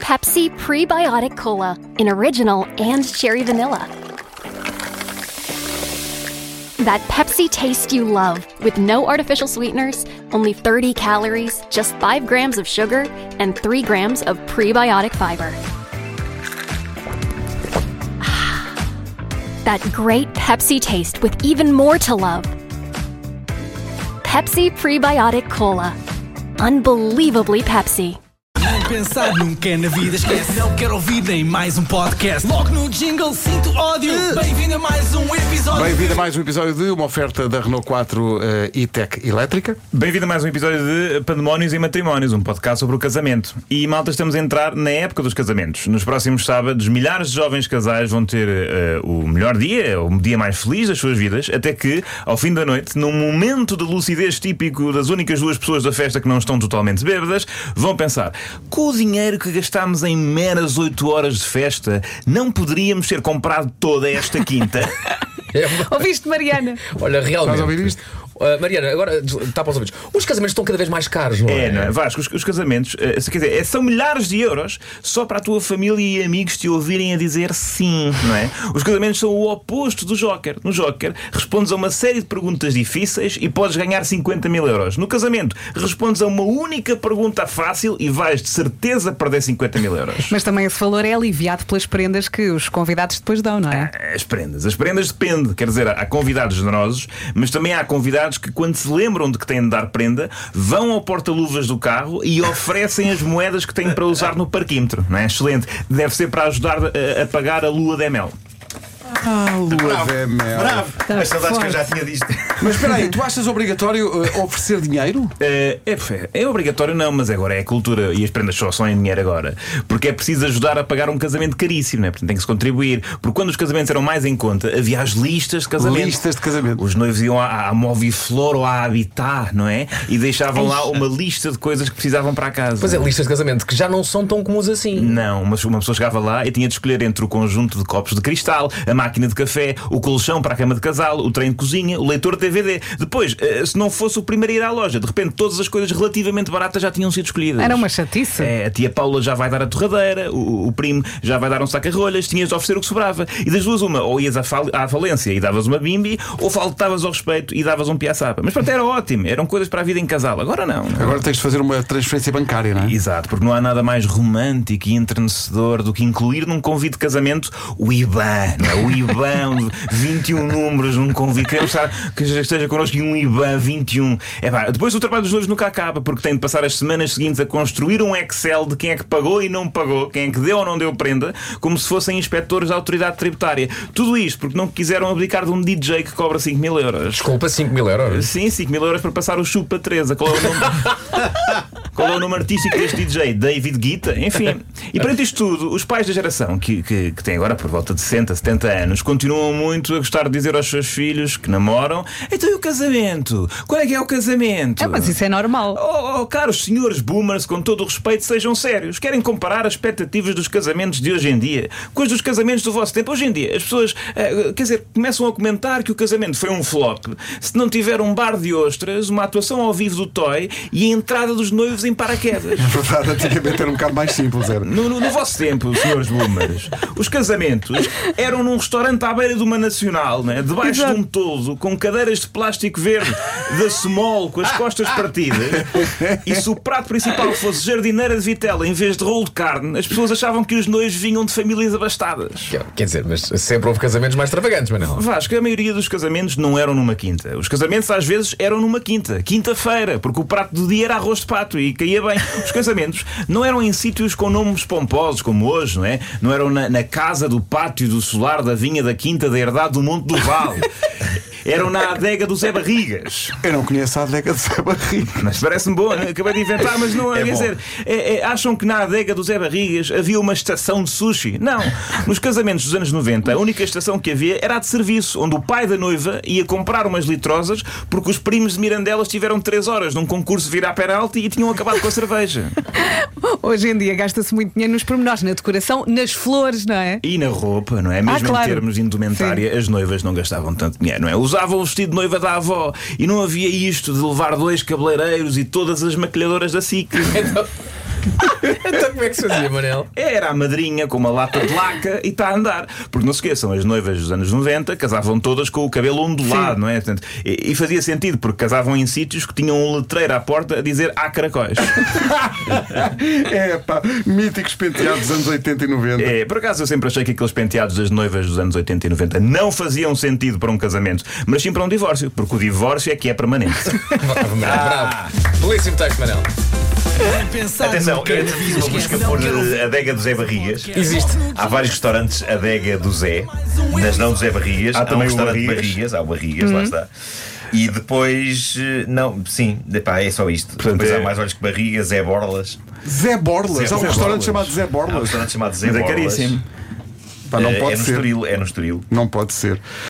Pepsi Prebiotic Cola in original and cherry vanilla. That Pepsi taste you love, with no artificial sweeteners, only 30 calories, just 5 grams of sugar, and 3 grams of prebiotic fiber. That great Pepsi taste with even more to love. Pepsi Prebiotic Cola. Unbelievably Pepsi. Pensar nunca na vida, esquece. Não quero ouvir nem mais um podcast. Logo no jingle sinto ódio. Bem-vindo a mais um episódio. Bem-vindo a mais um episódio de uma oferta da Renault 4 e-Tech elétrica. Bem-vindo a mais um episódio de Pandemónios e Matrimónios, um podcast sobre o casamento. E, malta, estamos a entrar na época dos casamentos. Nos próximos sábados, milhares de jovens casais vão ter o melhor dia, o dia mais feliz das suas vidas, até que, ao fim da noite, num momento de lucidez típico das únicas duas pessoas da festa que não estão totalmente bêbadas, vão pensar: com o dinheiro que gastámos em meras 8 horas de festa, não poderíamos ter comprado toda esta quinta? Ouviste, Mariana? Olha, realmente. Estás a ouvir isto? Mariana, agora está para os ouvidos. Os casamentos estão cada vez mais caros, não é? Não é? Vasco, os casamentos, quer dizer, são milhares de euros só para a tua família e amigos te ouvirem a dizer sim, não é? Os casamentos são o oposto do Joker. No Joker, respondes a uma série de perguntas difíceis e podes ganhar 50 mil euros. No casamento, respondes a uma única pergunta fácil e vais de certeza perder 50 mil euros. Mas também esse valor é aliviado pelas prendas que os convidados depois dão, não é? As prendas depende. Quer dizer, há convidados generosos, mas também há convidados que, quando se lembram de que têm de dar prenda, vão ao porta-luvas do carro e oferecem as moedas que têm para usar no parquímetro, não é? Excelente. Deve ser para ajudar a pagar a lua de mel. Lua de mel. Bravo! As saudades que eu já tinha disto. Mas espera aí, tu achas obrigatório oferecer dinheiro? É obrigatório não, mas agora é a cultura e as prendas só são em dinheiro agora. Porque é preciso ajudar a pagar um casamento caríssimo, não é? Portanto tem que se contribuir. Porque quando os casamentos eram mais em conta, havia as listas de casamento. Listas de casamento. Os noivos iam à Moviflor ou à Habitat, não é? E deixavam lá uma lista de coisas que precisavam para a casa. Pois é, listas de casamento que já não são tão comuns assim. Não, mas uma pessoa chegava lá e tinha de escolher entre o conjunto de copos de cristal, a máquina de café, o colchão para a cama de casal, o trem de cozinha, o leitor de DVD. Depois, se não fosse o primeiro a ir à loja, de repente todas as coisas relativamente baratas já tinham sido escolhidas. Era uma chatice. A tia Paula já vai dar a torradeira, o primo já vai dar um saca-rolhas, tinhas de oferecer o que sobrava. E das duas uma, ou ias à falência e davas uma bimbi, ou faltavas ao respeito e davas um piaçaba. Mas pronto, era ótimo, eram coisas para a vida em casal. Agora não. Agora tens de fazer uma transferência bancária, não é? Exato, porque não há nada mais romântico e entrenecedor do que incluir num convite de casamento o IBAN, não é? O IBAN, 21 números num convite. Queremos que esteja connosco um IBAN 21. Depois o trabalho dos noivos nunca acaba, porque têm de passar as semanas seguintes a construir um Excel de quem é que pagou e não pagou, quem é que deu ou não deu prenda, como se fossem inspectores da autoridade tributária. Tudo isto porque não quiseram abdicar de um DJ que cobra 5 mil euros. Desculpa, 5 mil euros? Sim, 5 mil euros para passar o chupa Teresa. Qual é o nome? Qual é o nome artístico deste DJ? David Guetta? Enfim. E perante isto tudo, os pais da geração que têm agora por volta de 60, 70 anos continuam muito a gostar de dizer aos seus filhos que namoram: então e o casamento? Qual é que é o casamento? Mas isso é normal. Caros senhores boomers, com todo o respeito, sejam sérios. Querem comparar as expectativas dos casamentos de hoje em dia com as dos casamentos do vosso tempo? Hoje em dia as pessoas começam a comentar que o casamento foi um flop se não tiver um bar de ostras, uma atuação ao vivo do Toy e a entrada dos noivos em paraquedas. É verdade, antigamente era um bocado mais simples. Era. No vosso tempo, senhores boomers, os casamentos eram num restaurante à beira de uma nacional, né? Debaixo de um toldo, com cadeiras de plástico verde da Small, com as costas partidas. E se o prato principal fosse jardineira de vitela em vez de rolo de carne, as pessoas achavam que os noivos vinham de famílias abastadas. Quer dizer, mas sempre houve casamentos mais extravagantes, mas não. Vasco, a maioria dos casamentos não eram numa quinta. Os casamentos às vezes eram numa quinta-feira, porque o prato do dia era arroz de pato e caía bem. Os casamentos não eram em sítios com nomes pomposos como hoje, não é? Não eram na casa do pátio do solar da vinha da quinta da herdade do Monte do Vale. Eram na adega do Zé Barrigas. Eu não conheço a adega do Zé Barrigas. Mas parece-me bom, né? Acabei de inventar, mas não quer dizer. Acham que na adega do Zé Barrigas havia uma estação de sushi? Não. Nos casamentos dos anos 90, a única estação que havia era a de serviço, onde o pai da noiva ia comprar umas litrosas porque os primos de Mirandelas tiveram 3 horas num concurso de virar penalti e tinham acabado com a cerveja. Hoje em dia gasta-se muito dinheiro nos pormenores, na decoração, nas flores, não é? E na roupa, não é? Mesmo claro. Em termos de indumentária, sim. As noivas não gastavam tanto dinheiro, não é? Usavam o vestido de noiva da avó e não havia isto de levar 2 cabeleireiros e todas as maquilhadoras da SIC. Então como é que se fazia, Manel? Era a madrinha com uma lata de laca e está a andar. Porque não se esqueçam, as noivas dos anos 90 casavam todas com o cabelo ondulado, não é? Portanto, e fazia sentido, porque casavam em sítios que tinham um letreiro à porta a dizer há caracóis. É pá, míticos penteados dos anos 80 e 90. Por acaso eu sempre achei que aqueles penteados das noivas dos anos 80 e 90 não faziam sentido para um casamento, mas sim para um divórcio, porque o divórcio é que é permanente. Bravo. Belíssimo texto, Manel. Atenção, eu fiz uma busca por adega do Zé Barrigas. Existe. Há vários restaurantes adega do Zé, mas não do Zé Barrigas. Há também um o restaurante Barrigas. Há o Barrigas, lá está. E depois, não, sim, epá, é só isto. Portanto, depois há mais olhos que Barrigas, Zé Borlas. Zé Borlas, há um restaurante Borlas. chamado Zé Há um Borlas. restaurante chamado Zé Mas é Borlas. caríssimo. Pá, não pode É no ser. Estoril, é no Estoril. Não pode ser.